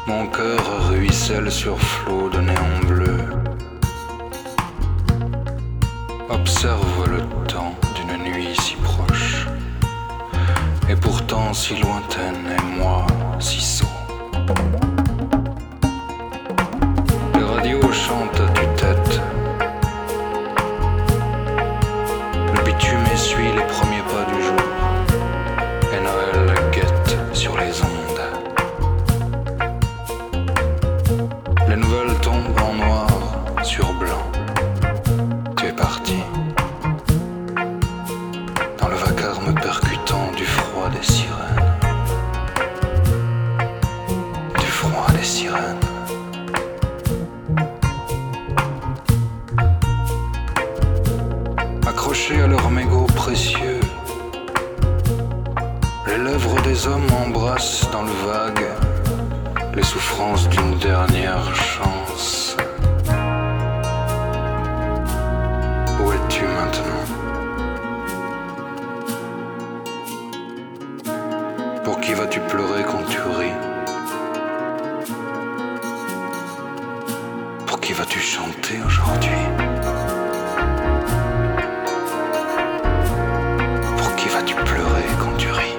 Mon cœur ruisselle sur flot de néon bleu. Observe le temps d'une nuit si proche, et pourtant si lointaine, et moi si sot. Les radios chantent à tue-tête. Le bitume essuie les premiers pas du jour, et Noël guette sur les ondes. Les nouvelles tombent en noir sur blanc. Tu es parti. Dans le vacarme percutant du froid des sirènes. Du froid des sirènes. Accrochés à leurs mégots précieux, les lèvres des hommes embrassent dans le vague les souffrances d'une dernière chance. Où es-tu maintenant? Pour qui vas-tu pleurer quand tu ris? Pour qui vas-tu chanter aujourd'hui? Pour qui vas-tu pleurer quand tu ris?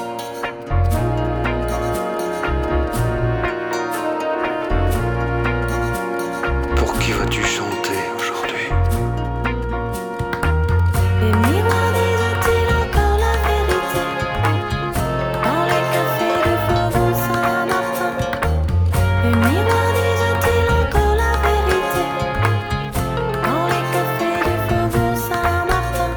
Pour qui vas-tu chanter aujourd'hui? Les miroirs disent-ils encore la vérité dans les cafés du Faubourg Saint-Martin? Les miroirs disent-ils encore la vérité dans les cafés du Faubourg Saint-Martin?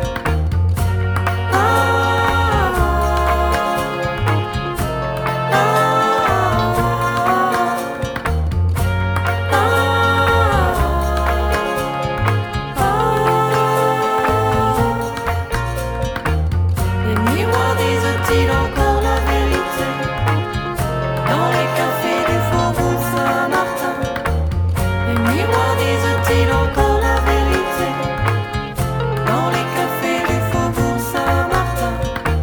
Les miroirs disent-ils encore la vérité dans les cafés du Faubourg Saint-Martin? Les miroirs disent-ils encore la vérité dans les cafés du Faubourg Saint-Martin?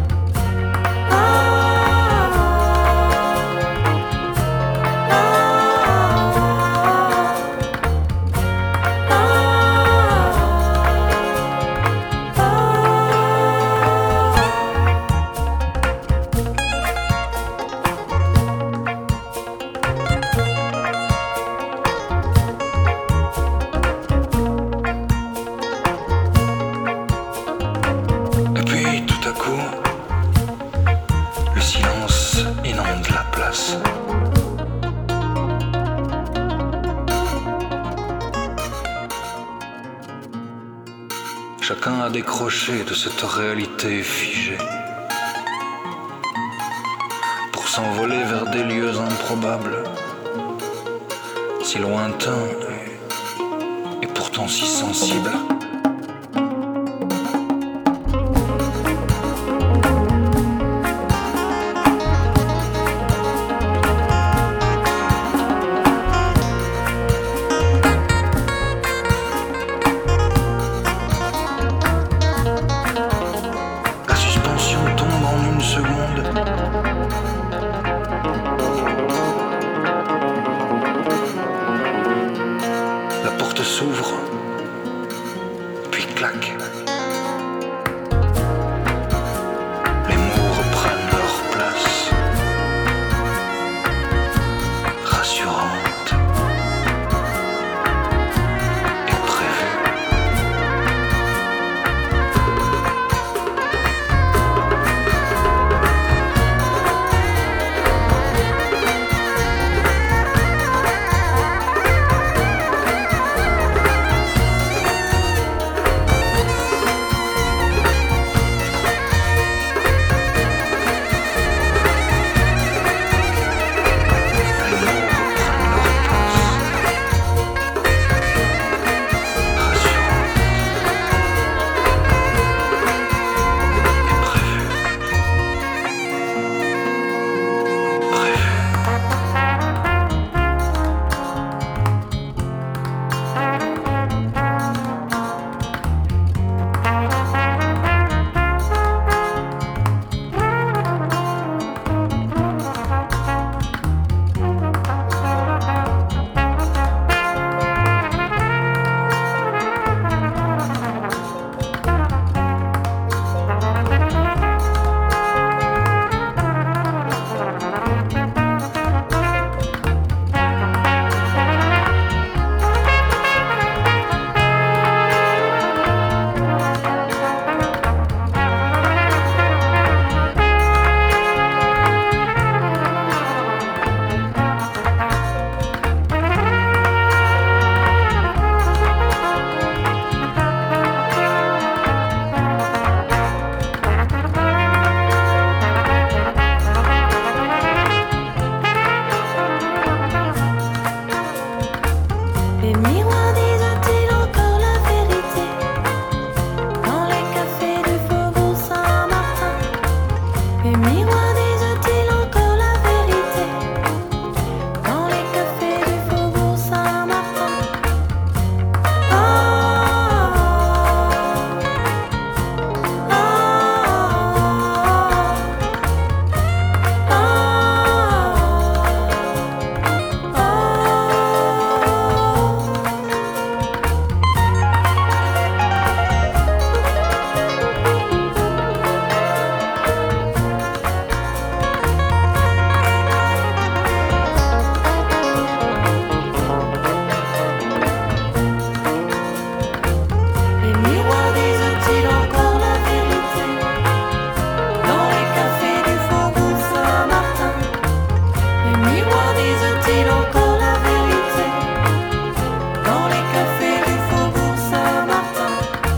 Et puis tout à coup, le silence inonde la place. Chacun a décroché de cette réalité figée pour s'envoler vers des lieux improbables, si lointains et pourtant si sensibles. La suspension tombe en une seconde. La porte s'ouvre, puis claque. Les mots reprennent leur place, rassurante et prévue. disent-ils encore la vérité dans les cafés du faubourg Saint-Martin?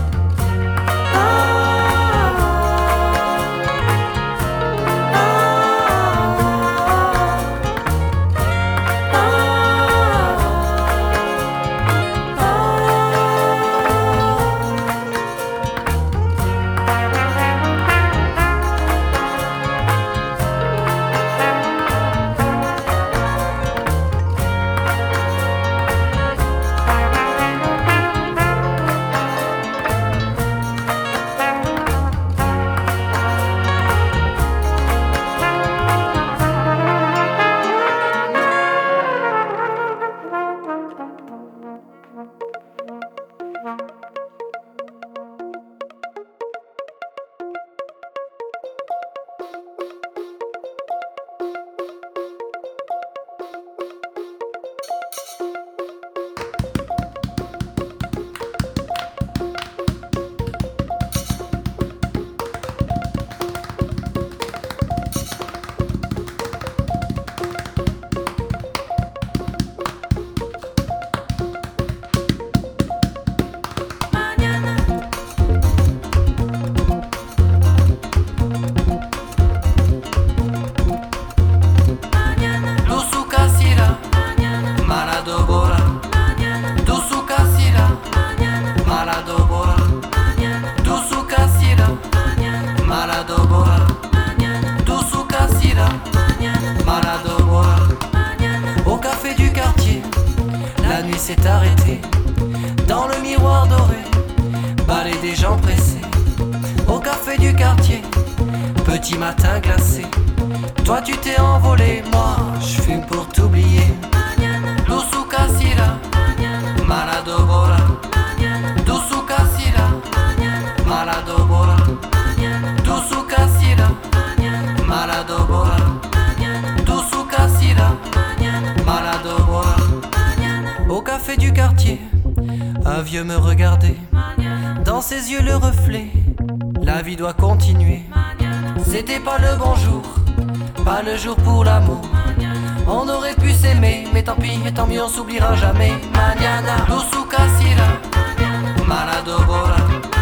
Au café du quartier, la nuit s'est arrêtée. Dans le miroir doré, balai des gens pressés. Au café du quartier, petit matin glacé. Toi tu t'es envolé, moi je fume pour t'oublier. Dusu Casira, Malado Bora. Dusu Casira, Malado Bora. Dusu Casira, Malado Bora. Dusu Casira, Malado Bora. Au café du quartier, un vieux me regardait. Dans ses yeux le reflet, la vie doit continuer. C'était pas le bonjour, pas le jour pour l'amour. On aurait pu s'aimer, mais tant pis, et tant mieux, on s'oubliera jamais. Mañana, Dusu Casira, Malado Bora.